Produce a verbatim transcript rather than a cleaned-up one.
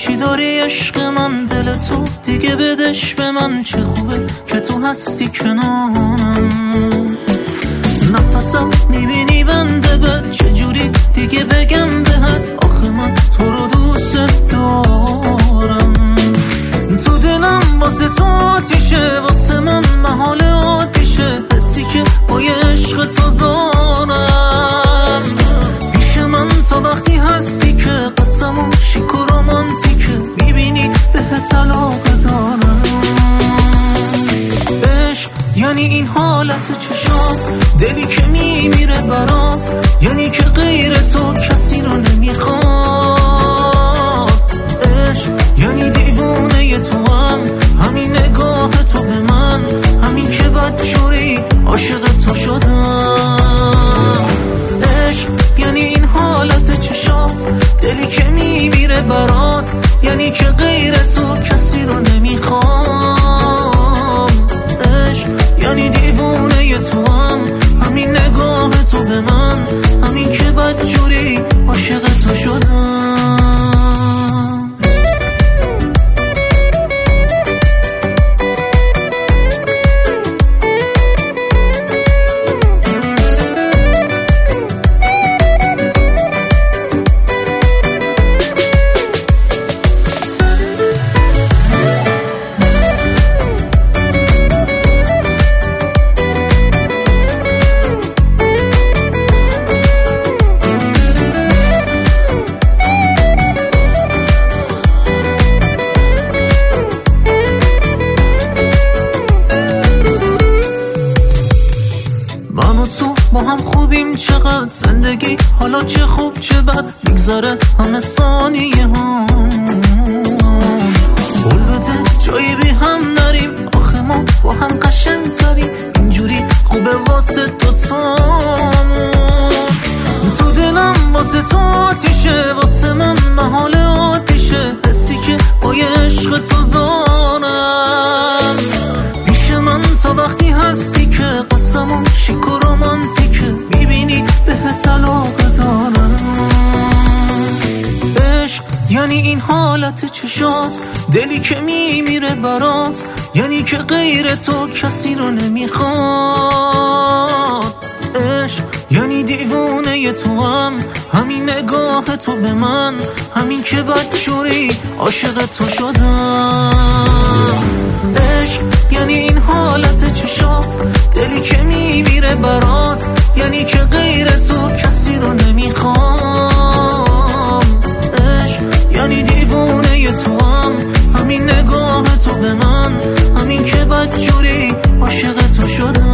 چی داری عشق من؟ دل تو دیگه بدش به من، چه خوبه که تو هستی کنارم. نفسم میبینی بنده بد، چجوری دیگه بگم بهت؟ آخه من تو رو دوست دارم. تو دلم واسه تو آتیشه، واسه من محال عادیشه، حسی که با عشق تو دارم. پیش من تا وقتی هستی که قسمون شیک و رومانتیکه، میبینی بهت علاقه دارم. عشق یعنی این حالت چشات، دلی که میمیره برات، یعنی که غیر تو کسی رو نمیخواد. عشق یعنی دیوونه تو هم، همین نگاه تو به من، همین که بدجوری عاشق تو شدم. عشق یعنی این حالت چشات، دلی که میمیره برات، یعنی که غیر تو کسی رو نمیخوام. عشق یعنی دیوونه تو هم، همین نگاه تو به من، همین که بدجوری عاشق تو شدم. با هم خوبیم چقدر، زندگی حالا چه خوب چه بد، میگذاره همه ثانیه هم. قول بده جایی بی هم نریم، آخه ما با هم قشنگ تریم، اینجوری خوبه واسه دوتامون. تو دلم واسه تو آتیشه، واسه من محال عادیشه، حسی که با عشق تو دارم. پیش من تا وقتی هستی که قسمون شیک و رومانتیکه، میبینی بهت علاقه دارم. عشق یعنی این حالت چشات، دلی که میمیره برات، یعنی که غیر تو کسی رو نمیخواد. عشق یعنی دیوونه تو هم، همین نگاه تو به من، همین که بدجوری عاشق تو شدم. عشق یعنی این حالت چشات، دلی که میمیره برات، یعنی که غیر تو کسی رو نمیخوام. عشق یعنی دیوونه تو هم، همین نگاه تو به من، همین که بدجوری عاشق تو شدم.